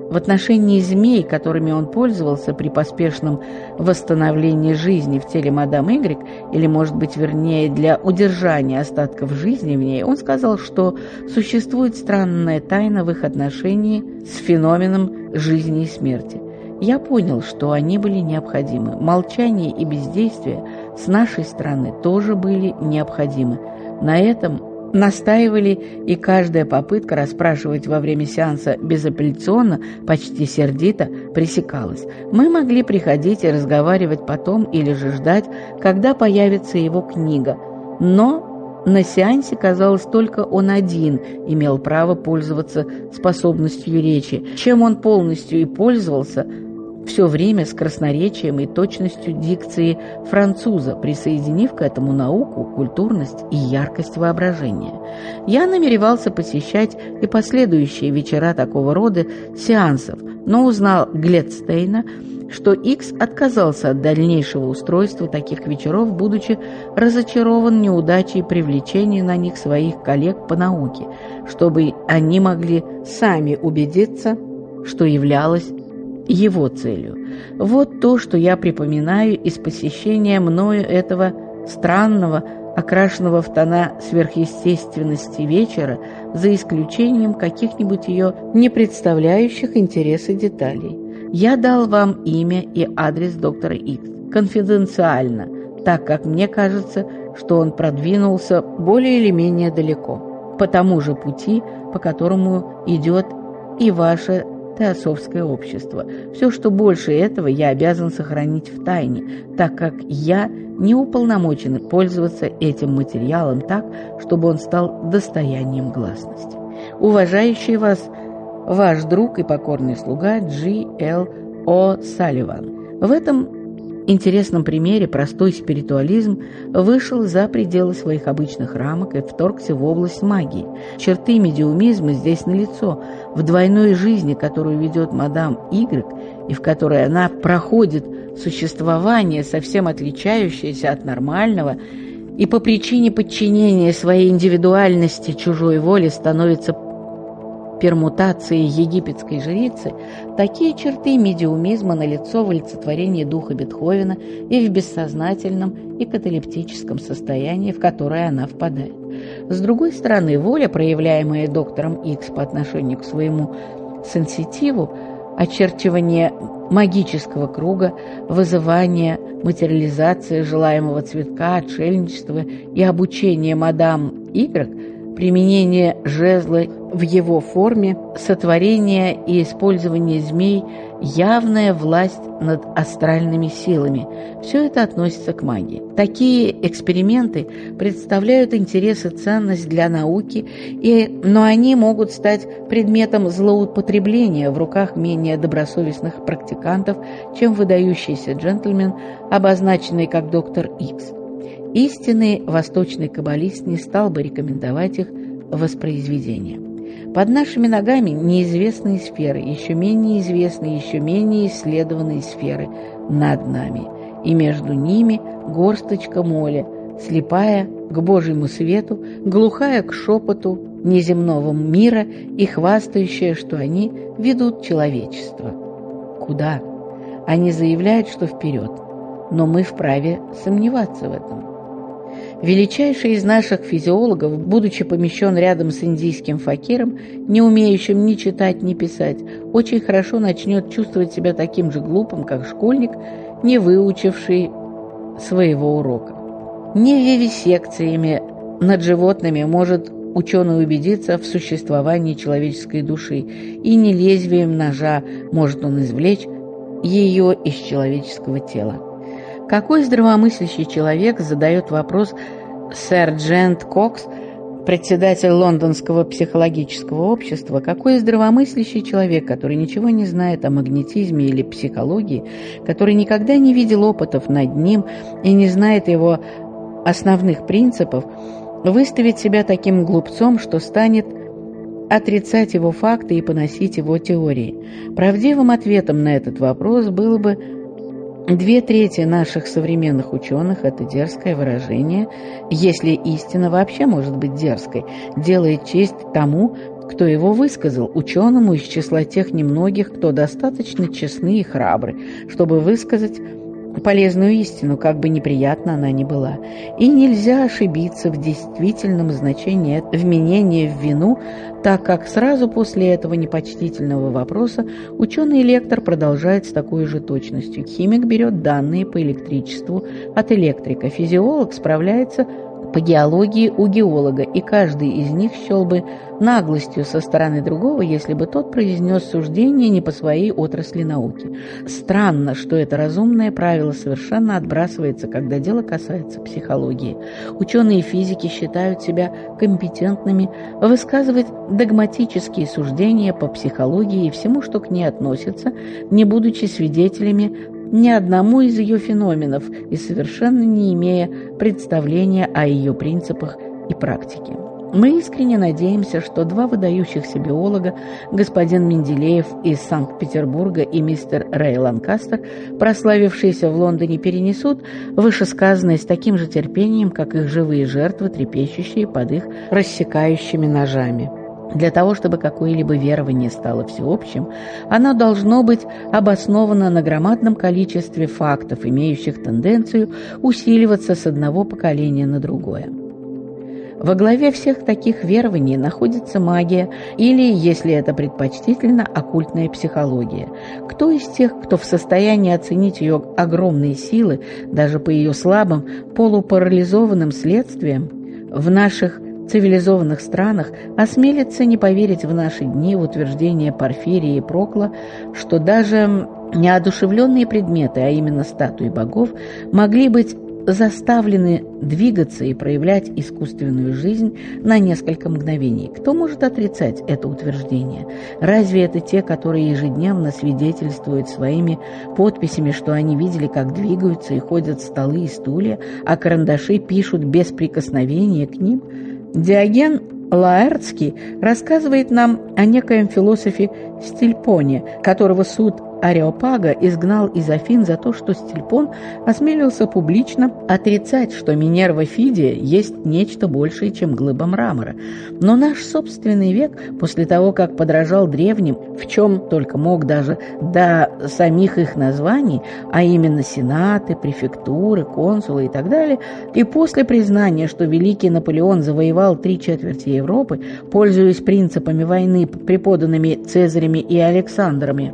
В отношении змей, которыми он пользовался при поспешном восстановлении жизни в теле мадам Y, или, может быть, вернее, для удержания остатков жизни в ней, он сказал, что существует странная тайна в их отношении с феноменом жизни и смерти. Я понял, что они были необходимы. Молчание и бездействие с нашей стороны тоже были необходимы. На этом настаивали, и каждая попытка расспрашивать во время сеанса безапелляционно, почти сердито, пресекалась. Мы могли приходить и разговаривать потом или же ждать, когда появится его книга. Но на сеансе, казалось, только он один имел право пользоваться способностью речи, чем он полностью и пользовался все время с красноречием и точностью дикции француза, присоединив к этому науку, культурность и яркость воображения. Я намеревался посещать и последующие вечера такого рода сеансов, но узнал Гледстейна, что Икс отказался от дальнейшего устройства таких вечеров, будучи разочарован неудачей привлечения на них своих коллег по науке, чтобы они могли сами убедиться, что являлось его целью. Вот то, что я припоминаю из посещения мною этого странного, окрашенного в тона сверхъестественности вечера, за исключением каких-нибудь ее не представляющих интереса деталей. Я дал вам имя и адрес доктора Икс конфиденциально, так как мне кажется, что он продвинулся более или менее далеко, по тому же пути, по которому идет и ваше теософское общество. Все, что больше этого, я обязан сохранить в тайне, так как я не уполномочен пользоваться этим материалом так, чтобы он стал достоянием гласности. Уважающий вас ваш друг и покорный слуга G.L. О'Салливан. В этом интересном примере простой спиритуализм вышел за пределы своих обычных рамок и вторгся в область магии. Черты медиумизма здесь налицо. В двойной жизни, которую ведет мадам Y, и в которой она проходит существование, совсем отличающееся от нормального, и по причине подчинения своей индивидуальности чужой воле становится пермутации египетской жрицы, такие черты медиумизма налицо в олицетворении духа Бетховена и в бессознательном и каталептическом состоянии, в которое она впадает. С другой стороны, воля, проявляемая доктором Икс по отношению к своему сенситиву, очерчивание магического круга, вызывание, материализация желаемого цветка, отшельничество и обучение мадам Y, применение жезла в его форме, сотворение и использование змей, явная власть над астральными силами – все это относится к магии. Такие эксперименты представляют интерес и ценность для науки, но они могут стать предметом злоупотребления в руках менее добросовестных практикантов, чем выдающийся джентльмен, обозначенный как доктор Икс. Истинный восточный каббалист не стал бы рекомендовать их воспроизведение. Под нашими ногами неизвестные сферы, еще менее известные, еще менее исследованные сферы над нами, и между ними горсточка моли, слепая к Божьему свету, глухая к шепоту неземного мира и хвастающая, что они ведут человечество. Куда? Они заявляют, что вперед, но мы вправе сомневаться в этом. Величайший из наших физиологов, будучи помещен рядом с индийским факиром, не умеющим ни читать, ни писать, очень хорошо начнет чувствовать себя таким же глупым, как школьник, не выучивший своего урока. Не вивисекциями над животными может ученый убедиться в существовании человеческой души, и не лезвием ножа может он извлечь ее из человеческого тела. Какой здравомыслящий человек, задает вопрос сэр Джент Кокс, председатель Лондонского психологического общества, какой здравомыслящий человек, который ничего не знает о магнетизме или психологии, который никогда не видел опытов над ним и не знает его основных принципов, выставит себя таким глупцом, что станет отрицать его факты и поносить его теории? Правдивым ответом на этот вопрос было бы: 2/3 наших современных ученых – это дерзкое выражение, если истина вообще может быть дерзкой, делает честь тому, кто его высказал, ученому из числа тех немногих, кто достаточно честны и храбры, чтобы высказать полезную истину, как бы неприятна она ни была. И нельзя ошибиться в действительном значении вменения в вину, так как сразу после этого непочтительного вопроса ученый-лектор продолжает с такой же точностью. Химик берет данные по электричеству от электрика, физиолог справляется по геологии у геолога, и каждый из них счел бы наглостью со стороны другого, если бы тот произнес суждение не по своей отрасли науки. Странно, что это разумное правило совершенно отбрасывается, когда дело касается психологии. Ученые физики считают себя компетентными высказывать догматические суждения по психологии и всему, что к ней относится, не будучи свидетелями ни одному из ее феноменов и совершенно не имея представления о ее принципах и практике. Мы искренне надеемся, что два выдающихся биолога, господин Менделеев из Санкт-Петербурга и мистер Рэй Ланкастер, прославившиеся в Лондоне, перенесут вышесказанное с таким же терпением, как их живые жертвы, трепещущие под их рассекающими ножами. Для того, чтобы какое-либо верование стало всеобщим, оно должно быть обосновано на громадном количестве фактов, имеющих тенденцию усиливаться с одного поколения на другое. Во главе всех таких верований находится магия или, если это предпочтительно, оккультная психология. Кто из тех, кто в состоянии оценить ее огромные силы, даже по ее слабым, полупарализованным следствиям, в наших цивилизованных странах осмелится не поверить в наши дни в утверждение Порфирия и Прокла, что даже неодушевленные предметы, а именно статуи богов, могли быть заставлены двигаться и проявлять искусственную жизнь на несколько мгновений. Кто может отрицать это утверждение? Разве это те, которые ежедневно свидетельствуют своими подписями, что они видели, как двигаются и ходят столы и стулья, а карандаши пишут без прикосновения к ним? Диоген Лаэртский рассказывает нам о некоем философе Стильпоне, которого суд Ареопага изгнал из Афин за то, что Стильпон осмелился публично отрицать, что Минерва Фидия есть нечто большее, чем глыба мрамора. Но наш собственный век, после того, как подражал древним, в чем только мог даже до самих их названий, а именно сенаты, префектуры, консулы и так далее, и после признания, что великий Наполеон завоевал 3/4 Европы, пользуясь принципами войны, преподанными Цезарями и Александрами,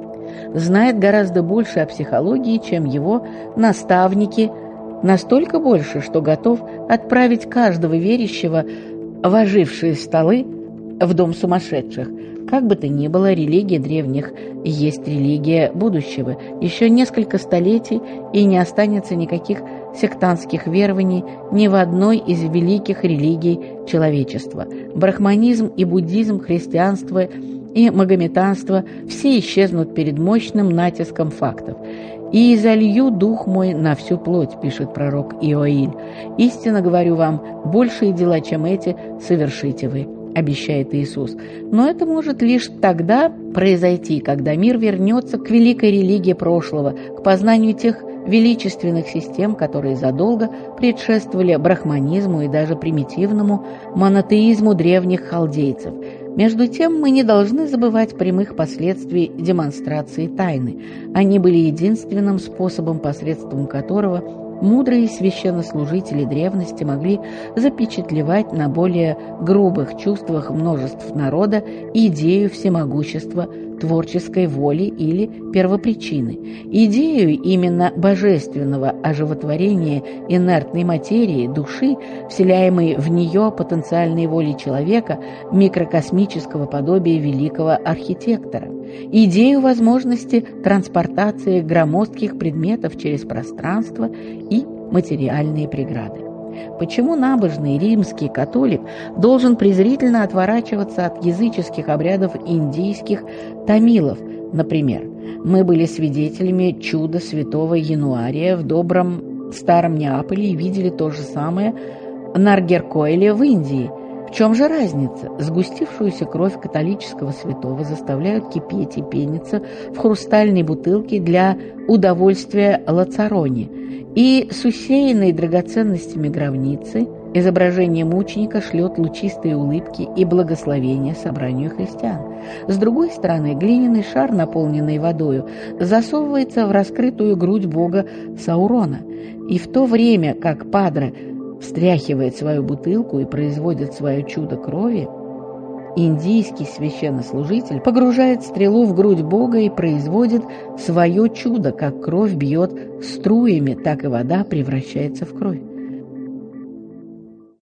знает гораздо больше о психологии, чем его наставники, настолько больше, что готов отправить каждого верящего в ожившие столы в дом сумасшедших. Как бы то ни было, религия древних есть религия будущего. Еще несколько столетий, и не останется никаких сектантских верований ни в одной из великих религий человечества. Брахманизм и буддизм, христианство и магометанство все исчезнут перед мощным натиском фактов. «И изолью дух мой на всю плоть», — пишет пророк Иоиль. «Истинно говорю вам, большие дела, чем эти, совершите вы», — обещает Иисус. Но это может лишь тогда произойти, когда мир вернется к великой религии прошлого, к познанию тех величественных систем, которые задолго предшествовали брахманизму и даже примитивному монотеизму древних халдейцев. Между тем, мы не должны забывать прямых последствий демонстрации тайны. Они были единственным способом, посредством которого мудрые священнослужители древности могли запечатлевать на более грубых чувствах множеств народа идею всемогущества творческой воли или первопричины. Идею именно божественного оживотворения инертной материи, души, вселяемой в нее потенциальной волей человека, микрокосмического подобия великого архитектора. Идею возможности транспортации громоздких предметов через пространство и материальные преграды. Почему набожный римский католик должен презрительно отворачиваться от языческих обрядов индийских тамилов, например? Мы были свидетелями чуда святого Януария в добром старом Неаполе и видели то же самое на Наргеркойле в Индии. В чем же разница? Сгустившуюся кровь католического святого заставляют кипеть и пениться в хрустальной бутылке для удовольствия лацарони, и с усеянной драгоценностями гробницы Изображение мученика шлет лучистые улыбки и благословения собранию христиан. С другой стороны, глиняный шар, наполненный водою, засовывается в раскрытую грудь бога Саурона, и в то время, как Падре встряхивает свою бутылку и производит свое чудо крови, индийский священнослужитель погружает стрелу в грудь Бога и производит свое чудо, как кровь бьет струями, так и вода превращается в кровь.